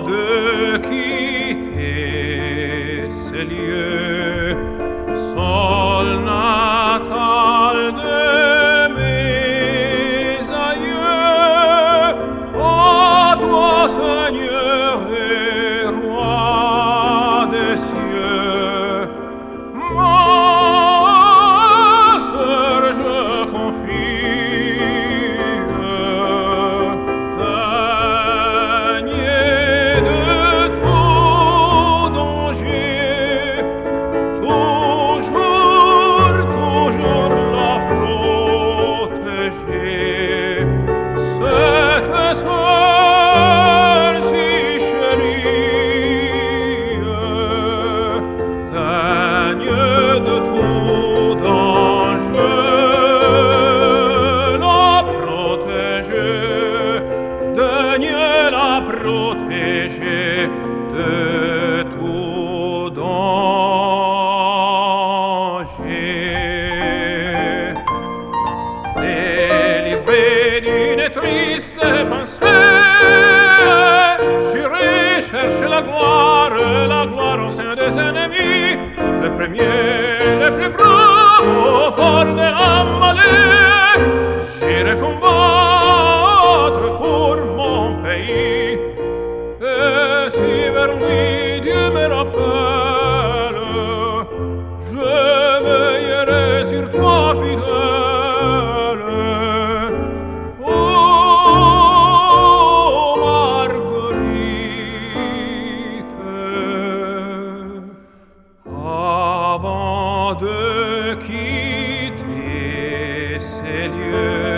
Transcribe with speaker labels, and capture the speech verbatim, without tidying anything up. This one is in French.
Speaker 1: de quitter ces lieux, sol natal de mes aïeux, à toi Seigneur et Roi des cieux, ma sœur je confie. Protéger de tout danger, délivré d'une triste pensée, j'irai chercher la gloire, la gloire au sein des ennemis, le premier, le plus brave, fort de l'Amalek, j'irai combattre pour mon pays. Et si vers lui Dieu me rappelle, je veillerai sur toi fidèle. Oh Marguerite, avant de quitter ces lieux,